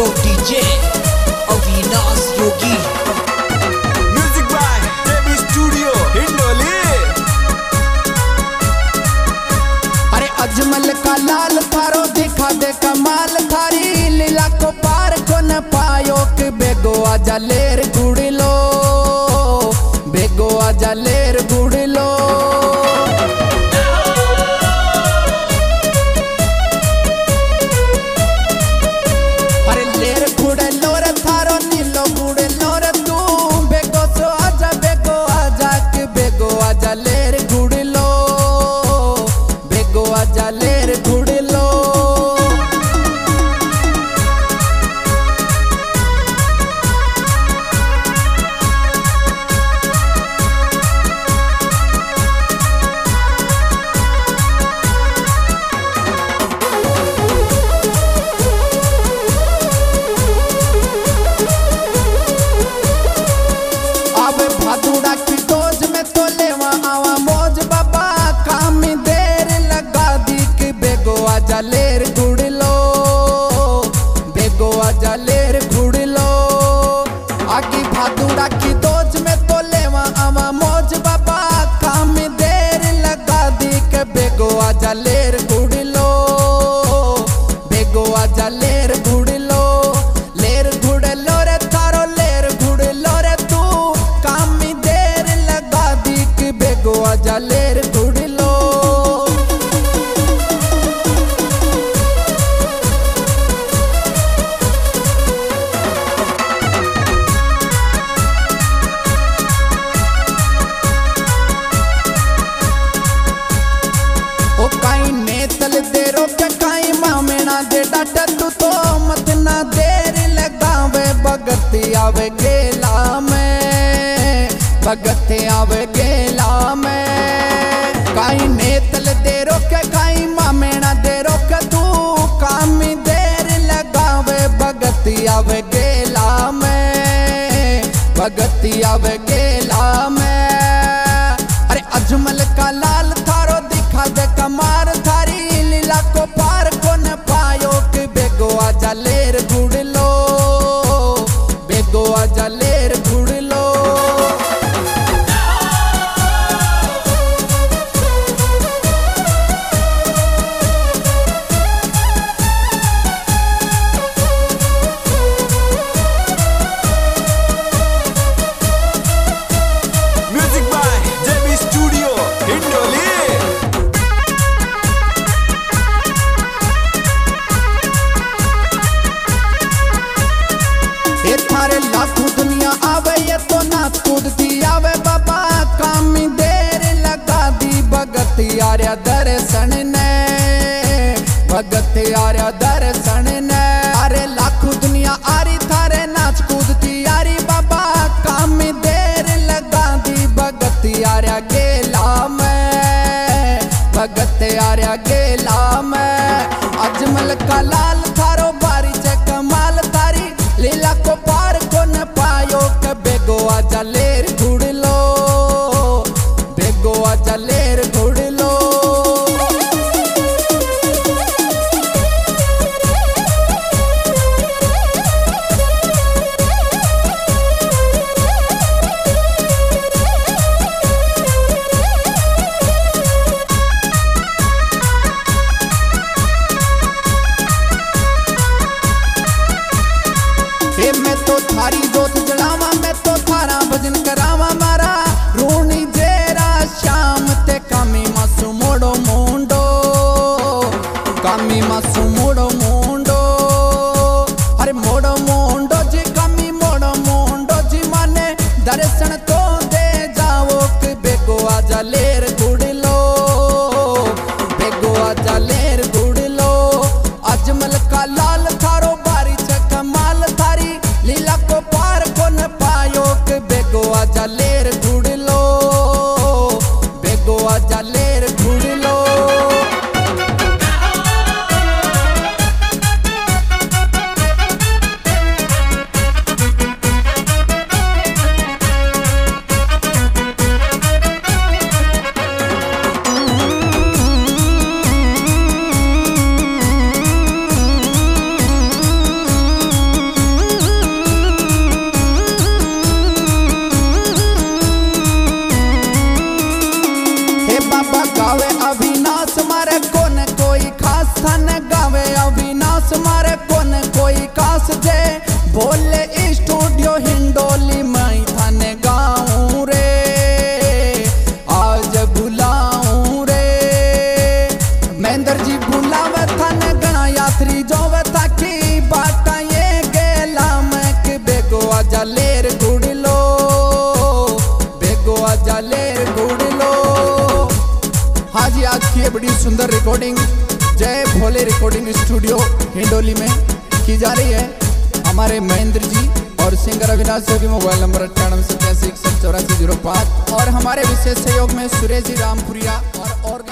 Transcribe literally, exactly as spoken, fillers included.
Go D J Avinash Yogi music by J B studio Hindoli. अरे अजमल का लाल थारो दिखा दे कमाल थारी लीला को पार को न पायो कि बेगो आजा लेर गुड़लो बेगो आजा लेर गुड़लो। अरे लेर गुड़लो रे थारो नीलो गुड़लो रे तू बेगो सो आजा बेगो आजा कि बेगो आजा लेर गुड़लो बेगो आजा लेर गुड़लो। भादुड़ा की दोज में तो लेवा आवा मौज बाबा काम देर लगा दी कि बेगो आजा लेर गुड़लो बेगो आजा लेर गुड़लो। आगे भादुड़ा की दोज में तो लेवा आवा मौज बाबा काम देर लगा दी कि बेगो आजा लेर गुड़लो बेगो आजा लेर गुड़लो। लेर गुड़लो रे थारो लेर गुड़लो रे तू कामी देर लगा दी कि बेगो आजा लेर गुड़लो। ओ काई नेतल देरो के काई मामेना दे डाट तू तो मत ना देर लगावे भगत आवे गेला में भगत आवे गेला में। काई नेतल देरो के काई मामेना देरो के तू कामी देर लगावे भगत आवे गेला में भगत आवे गेला में। अरे अजमल का लाल थारो दिखा दे कमार थारी लीला को पार को न पायो कि बेगो आजा लेर गुड़लो बेगो आजा लेर गुड़लो। Music by J B studio Hindoli. ये थारे लाखों दुनिया आवे ये तो ना कूदती आवे बाबा कामी देर लगा दी भगत आर्या दर्शन ने भगत आर्या दर्शन ने। अरे लाखों दुनिया आरी थारे नाच कूदती आरी बाबा कामी देर लगा दी भगत आर्या गेला में भगत आर्या गेला में। अजमल का लाल थारो बारी चे कमाल थारी लीला को पार को न पायो के बेगो आजा लेर गुड़लो बेगो आजा लेर गुड़लो। मारे कोन कोई खास थन गावे अविनाश मारे कोन कोई खास जे बोले स्टूडियो हिंडोली मैं थाने गाऊं रे आज बुलाऊं रे महेंद्र जी बुलावे थाने गणा यात्री जोवे ताकि बाटा ये गेला मैं कि बेगो आजा लेर गुड़ लो बेगो आजा लेर गुड़ लो। हाँ जी आज की बड़ी सुंदर रिकॉर्डिंग जय भोले रिकॉर्डिंग स्टूडियो हिंडोली में की जा रही है हमारे महेंद्र जी और singer Avinash ji. Mobile number अट्ठानवे सत्तासी इकसठ चौरासी जीरो पाँच और हमारे विशेष सहयोग में सुरेश जी रामपुरिया और, और